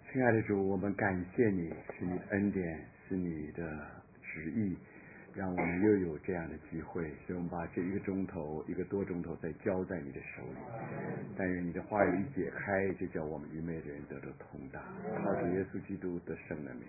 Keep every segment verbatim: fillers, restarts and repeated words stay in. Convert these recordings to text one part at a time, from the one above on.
亲爱的主，我们感谢你，是你的恩典，是你的旨意，让我们又有这样的机会，所以我们把这一个钟头一个多钟头再交在你的手里。但愿你的话语一解开，就叫我们愚昧的人得到通达，靠着耶稣基督得胜的名。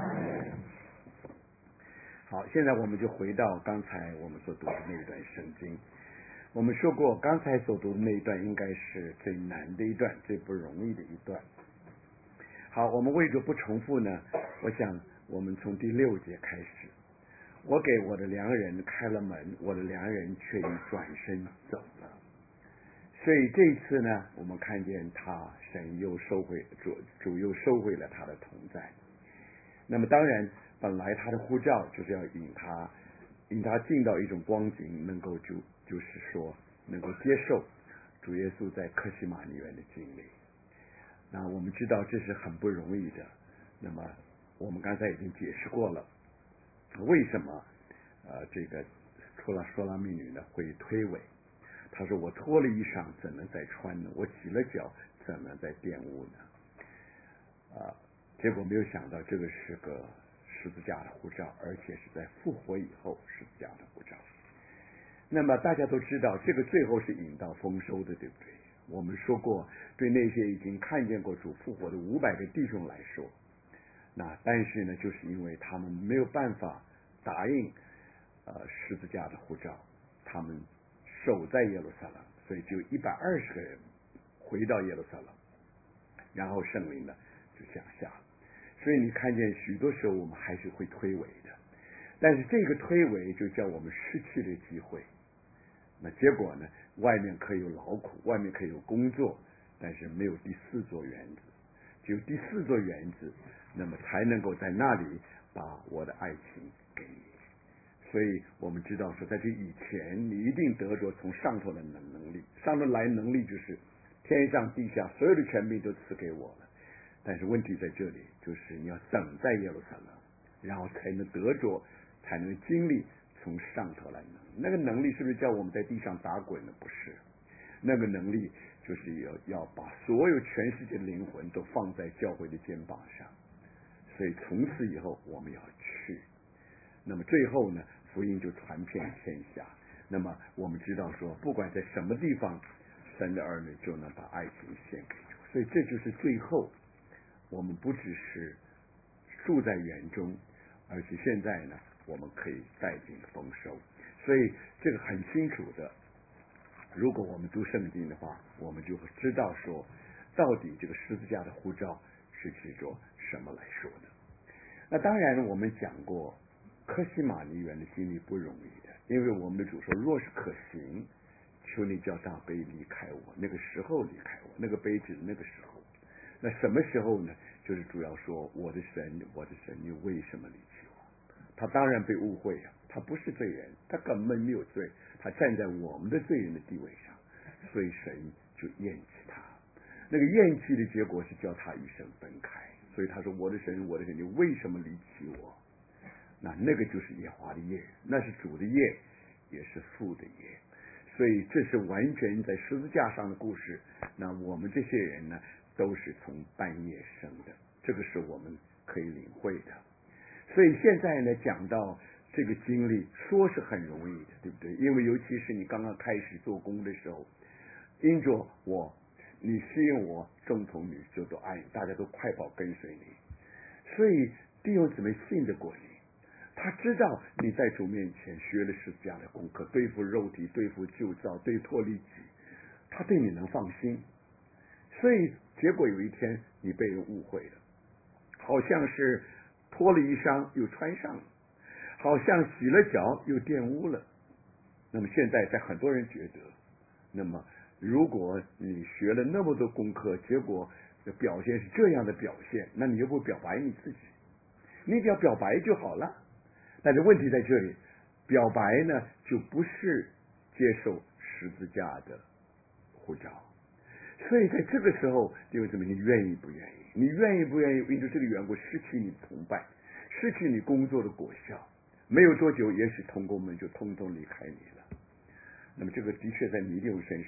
好，现在我们就回到刚才我们所读的那一段圣经。我们说过，刚才所读的那一段应该是最难的一段，最不容易的一段。好，我们为着不重复呢，我想我们从第六节开始。我给我的良人开了门，我的良人却已转身走了。所以这一次呢，我们看见他神又收回主主又收回了他的同在。那么当然，本来他的呼召就是要引他引他进到一种光景，能够就就是说能够接受主耶稣在客西马尼园的经历。那我们知道这是很不容易的。那么我们刚才已经解释过了，为什么呃这个出了说拉密女呢会推诿？他说：“我脱了衣裳，怎能再穿呢？我洗了脚，怎能再玷污呢？”啊、呃，结果没有想到，这个是个十字架的护照，而且是在复活以后十字架的护照。那么大家都知道，这个最后是引到丰收的，对不对？我们说过，对那些已经看见过主复活的五百个弟兄来说，那但是呢，就是因为他们没有办法答应呃十字架的护照，他们守在耶路撒冷，所以就一百二十个人回到耶路撒冷，然后圣灵呢就降下了。所以你看见许多时候我们还是会推诿的，但是这个推诿就叫我们失去了机会。那结果呢，外面可以有劳苦，外面可以有工作，但是没有第四座园子。只有第四座园子，那么才能够在那里把我的爱情给你。所以我们知道说，在这以前你一定得着从上头的能能力，上头来能力就是天上地下所有的权柄都赐给我了。但是问题在这里，就是你要等在耶路撒冷，然后才能得着，才能经历从上头来能。那个能力是不是叫我们在地上打滚呢？不是，那个能力就是要要把所有全世界的灵魂都放在教会的肩膀上。所以从此以后我们要去，那么最后呢，福音就传遍天下。那么我们知道说，不管在什么地方，神的儿女就能把爱情献给主。所以这就是最后我们不只是住在园中，而且现在呢，我们可以带进丰收。所以这个很清楚的，如果我们读圣经的话，我们就会知道说，到底这个十字架的护照是指着什么来说的。那当然我们讲过客西马尼园的经历不容易的，因为我们的主说，若是可行，求你叫大杯离开我，那个时候离开我，那个杯指那个时候。那什么时候呢？就是主要说，我的神，我的神，你为什么离弃我？他当然被误会啊，他不是罪人，他根本没有罪，他站在我们的罪人的地位上，所以神就厌弃他。那个厌弃的结果是叫他与神分开，所以他说，我的神，我的神，你为什么离弃我？那那个就是耶和华的业，那是主的业，也是父的业。所以这是完全在十字架上的故事。那我们这些人呢，都是从半夜生的，这个是我们可以领会的。所以现在呢，讲到这个经历，说是很容易的，对不对？因为尤其是你刚刚开始做工的时候，因着我，你吸引我，众童女就都爱你，大家都快跑跟随你。所以弟兄姊妹信得过你，他知道你在主面前学了十字架的功课，对付肉体，对付旧造，对脱离己，他对你能放心。所以结果有一天你被人误会了，好像是脱了衣裳又穿上了，好像洗了脚又玷污了。那么现在在很多人觉得，那么如果你学了那么多功课，结果的表现是这样的表现，那你又不表白你自己，你只要表白就好了。但是问题在这里，表白呢就不是接受十字架的护照。所以在这个时候，弟兄姊妹，你愿意不愿意？你愿意不愿意因着这个缘故失去你的同伴，失去你工作的果效？没有多久，也许同工们就通通离开你了。那么这个的确在你弟兄身上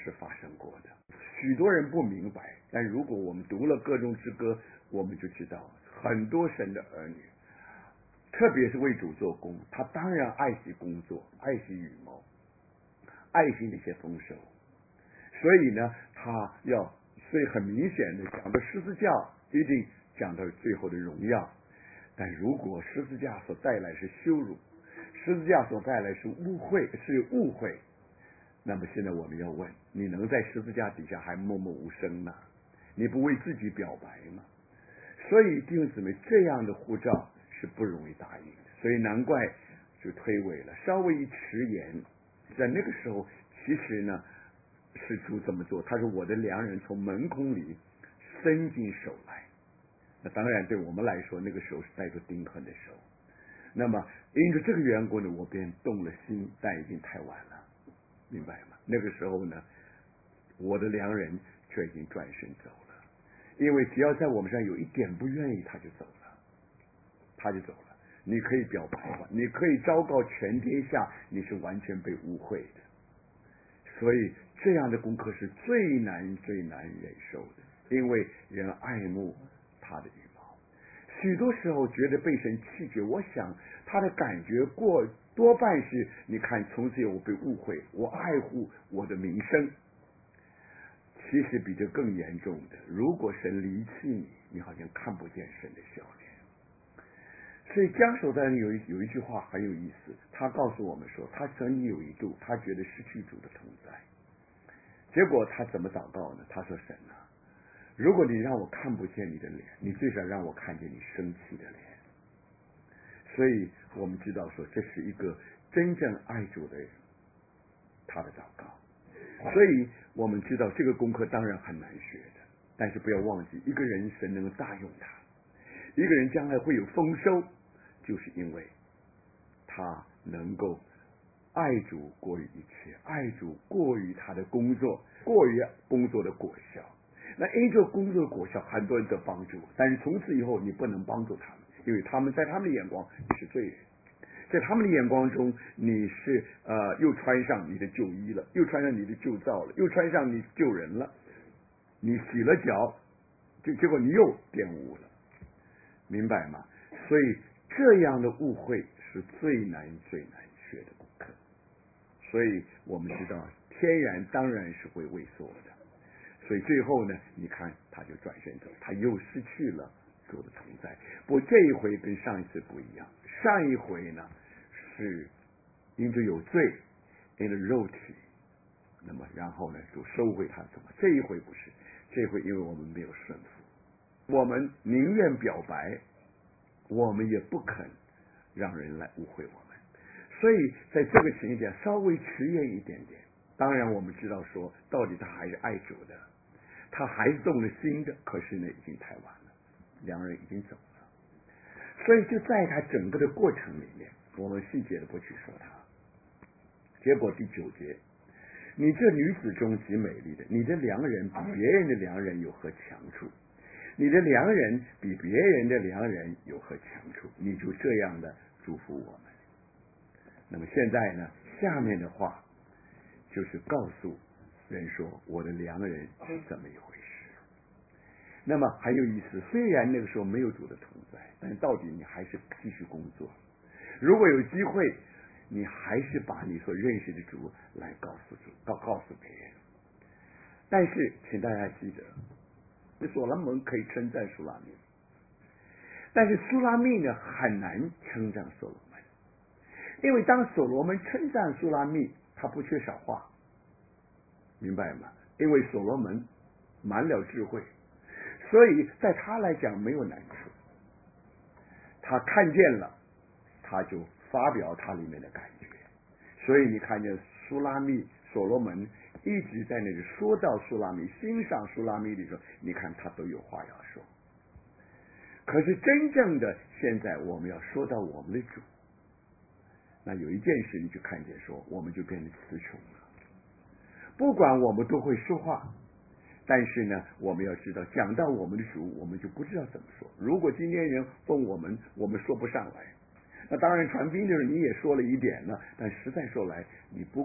是发生过的。许多人不明白，但如果我们读了各种之歌，我们就知道很多神的儿女，特别是为主做工，他当然爱惜工作，爱惜羽毛，爱惜那些丰收。所以呢，他要，所以很明显的讲到十字架，一定讲到最后的荣耀。但如果十字架所带来是羞辱，十字架所带来是误会，是误会，那么现在我们要问，你能在十字架底下还默默无声吗？你不为自己表白吗？所以弟兄姊妹，这样的呼召是不容易答应的，所以难怪就推诿了。稍微一迟延，在那个时候，其实呢是主怎么做？他说：“我的良人从门孔里伸进手来。”那当然，对我们来说，那个时候是带着钉痕的手。那么因着这个缘故呢，我便动了心，但已经太晚了，明白吗？那个时候呢，我的良人却已经转身走了，因为只要在我们上有一点不愿意，他就走了，他就走了。你可以表白吧，你可以昭告全天下，你是完全被误会的。所以这样的功课是最难最难忍受的，因为人爱慕他的羽毛，许多时候觉得被神弃绝，我想他的感觉过多半是，你看从此以后我被误会，我爱护我的名声。其实比这更严重的，如果神离弃你，你好像看不见神的笑脸。所以江守在有一有一句话很有意思，他告诉我们说，他曾经有一度他觉得失去主的同在，结果他怎么祷告呢？他说：神啊，如果你让我看不见你的脸，你最少让我看见你生气的脸。所以我们知道说，这是一个真正爱主的人他的祷告。所以我们知道这个功课当然很难学的，但是不要忘记，一个人神能够大用他，一个人将来会有丰收，就是因为他能够爱主过于一切，爱主过于他的工作，过于工作的果效。那因着工作的果效，很多人得帮助，但是从此以后你不能帮助他们，因为他们在他们的眼光是罪人，在他们的眼光中，你是呃又穿上你的旧衣了，又穿上你的旧皂了，又穿上你旧人了，你洗了脚，就结果你又玷污了，明白吗？所以这样的误会是最难最难学的功课。所以我们知道，天然当然是会畏缩的，所以最后呢，你看他就转身走，他又失去了主的同在。不过这一回跟上一次不一样，上一回呢是因着有罪，因着肉体，那么然后呢主收回他什么？这一回不是，这一回因为我们没有顺服，我们宁愿表白，我们也不肯让人来误会我们。所以在这个情节稍微迟延一点点，当然我们知道说，到底他还是爱主的，他还是动了心的，可是呢已经太晚了，两人已经走了。所以就在他整个的过程里面，我们细节的不去说他。结果第九节，你这女子中极美丽的，你的良人比别人的良人有何强处？你的良人比别人的良人有何强处？你就这样的祝福我们。那么现在呢，下面的话就是告诉人说，我的良人是怎么一回事。那么很有意思，虽然那个时候没有主的同在，但到底你还是继续工作。如果有机会，你还是把你所认识的主来告诉主，告告诉别人。但是请大家记得，所罗门可以称赞苏拉密，但是苏拉密呢很难称赞所罗门，因为当所罗门称赞苏拉密，他不缺少话，明白吗？因为所罗门满了智慧，所以在他来讲没有难处。他看见了，他就发表他里面的感觉。所以你看见苏拉密所罗门一直在那里说到苏拉密，欣赏苏拉密的时候，你看他都有话要说。可是真正的现在我们要说到我们的主，那有一件事你就看见说，我们就变得词穷了。不管我们都会说话，但是呢，我们要知道，讲到我们的主，我们就不知道怎么说。如果今天人问我们，我们说不上来。那当然传兵的时候你也说了一点了，但实在说来，你不过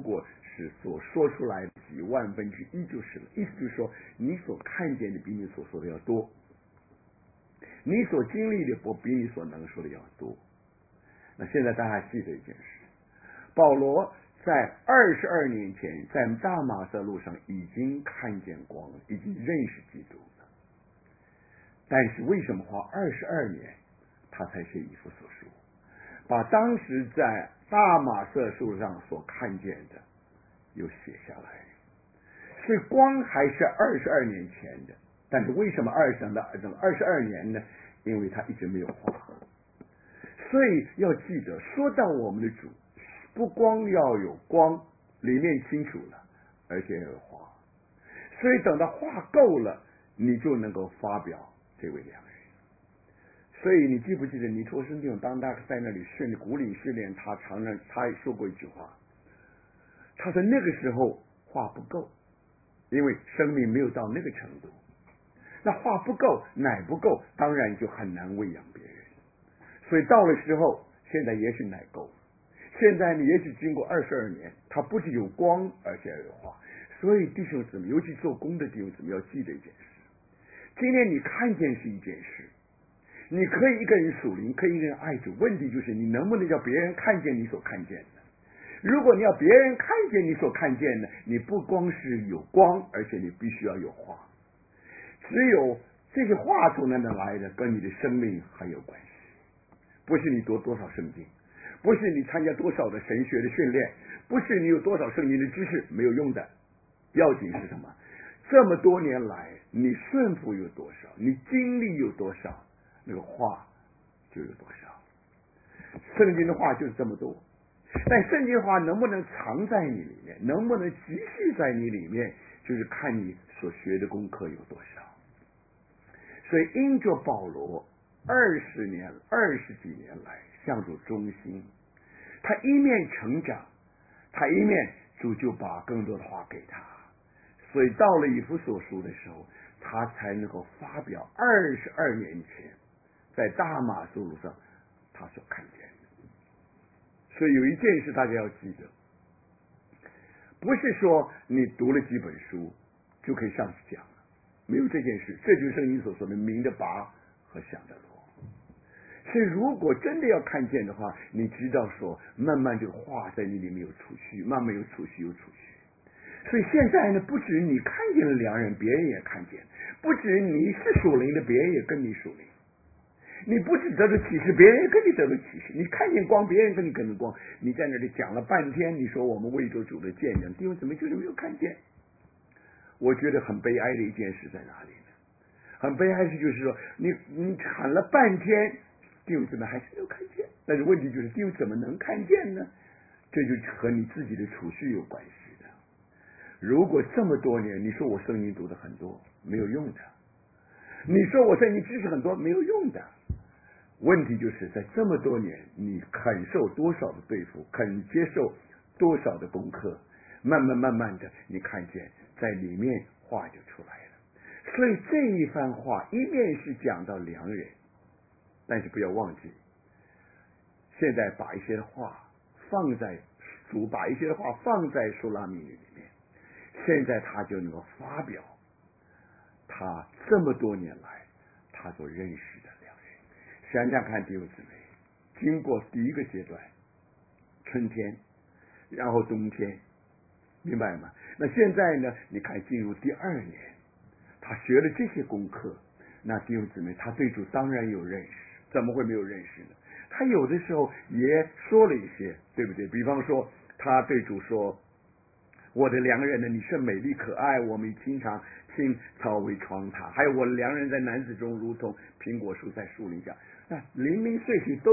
是所说出来的几万分之一就是了。意思就是说，你所看见的比你所说的要多，你所经历的不比你所能说的要多。那现在大家记得一件事，保罗在二十二年前在大马色路上已经看见光了，已经认识基督了，但是为什么花二十二年他才写以弗所书，把当时在大马色路上所看见的又写下来？所以光还是二十二年前的，但是为什么二十二十二年呢？因为他一直没有画。所以要记得，说到我们的主，不光要有光，里面清楚了，而且要有画。所以等到画够了，你就能够发表这位良人。所以你记不记得尼托生弟兄当他在那里训鼓励训练他，常常他也说过一句话，他说那个时候话不够，因为生命没有到那个程度。那话不够，奶不够，当然就很难喂养别人。所以到了时候，现在也许奶够了，现在呢，也许经过二十二年，它不仅有光，而且还有话。所以弟兄姊妹，尤其做工的弟兄姊妹要记得一件事：今天你看见是一件事，你可以一个人属灵，可以一个人爱主，问题就是你能不能叫别人看见你所看见的。如果你要别人看见你所看见的，你不光是有光，而且你必须要有话。只有这些话从哪里来的，跟你的生命很有关系。不是你读多少圣经，不是你参加多少的神学的训练，不是你有多少圣经的知识，没有用的。要紧是什么？这么多年来，你顺服有多少，你经历有多少，那个话就有多少。圣经的话就是这么多，但圣经的话能不能藏在你里面，能不能积蓄在你里面，就是看你所学的功课有多少。所以因着保罗二十年二十几年来向主忠心，他一面成长，他一面主就把更多的话给他，所以到了以弗所书的时候，他才能够发表二十二年前在大马色路上他所看见的。所以有一件事大家要记得，不是说你读了几本书就可以上去讲了，没有这件事。这就是圣经所说的明的拔和想的罗。所以如果真的要看见的话，你知道说慢慢这个话在你里面有储蓄，慢慢有储蓄有储蓄。所以现在呢，不止你看见了良人，别人也看见，不止你是属灵的，别人也跟你属灵。你不只得到启示，别人也跟你得到启示。你看见光，别人跟你跟着光。你在那里讲了半天，你说我们为着主的见证，弟兄姊妹就是没有看见。我觉得很悲哀的一件事在哪里呢？很悲哀的就是说，你你喊了半天，弟兄姊妹还是没有看见。但是问题就是，弟兄怎么能看见呢？这就和你自己的储蓄有关系的。如果这么多年，你说我圣经读的很多，没有用的；你说我圣经知识很多，没有用的。问题就是在这么多年，你肯受多少的对付，肯接受多少的功课，慢慢慢慢的，你看见在里面话就出来了。所以这一番话一面是讲到良人，但是不要忘记，现在把一些话放在主把一些话放在苏拉密里面，现在他就能够发表他这么多年来他所认识的良人。想想看，弟兄姊妹，经过第一个阶段春天，然后冬天，明白吗？那现在呢，你看进入第二年，他学了这些功课，那弟兄姊妹，他对主当然有认识，怎么会没有认识呢？他有的时候也说了一些，对不对？比方说他对主说，我的良人呢，你是美丽可爱，我们经常青草为窗塔，还有我的良人在男子中如同苹果树在树林下，那零零碎碎都